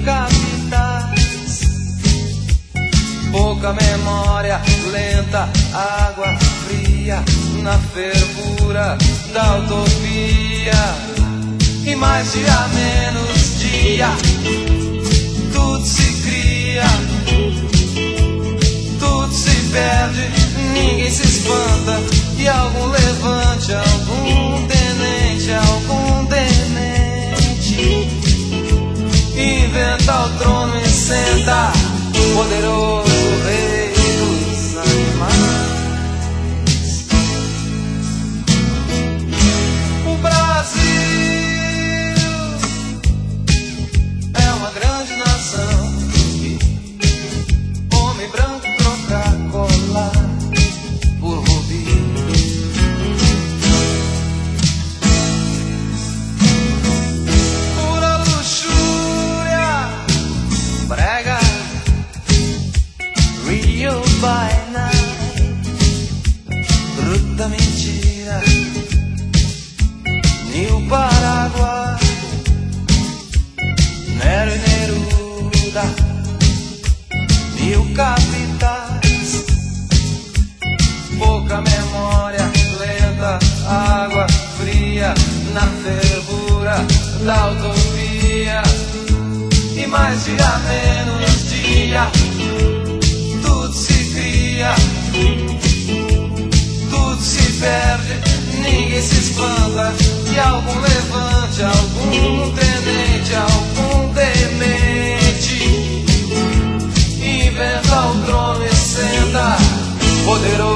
capitais. Pouca memória, lenta água fria na fervura da utopia. E mais dia, menos dia, tudo se cria, tudo se perde, ninguém se espanta. E algum levante, algum tenente inventa o trono e senta, poderoso rei dos animais. O Brasil é uma grande nação, homem branco troca colar por rubi. Pura luxúria, brega, Rio by night, bruta mentira, Nil Paraguai, Nero e Neruda, 1000 capitais. Pouca memória, lenta água fria na fervura da utopia. E mais dia, menos dia, tudo se cria, tudo se perde, ninguém se espanta. E algum levante, algum tenente, algum demente inventa o trono e senta, poderoso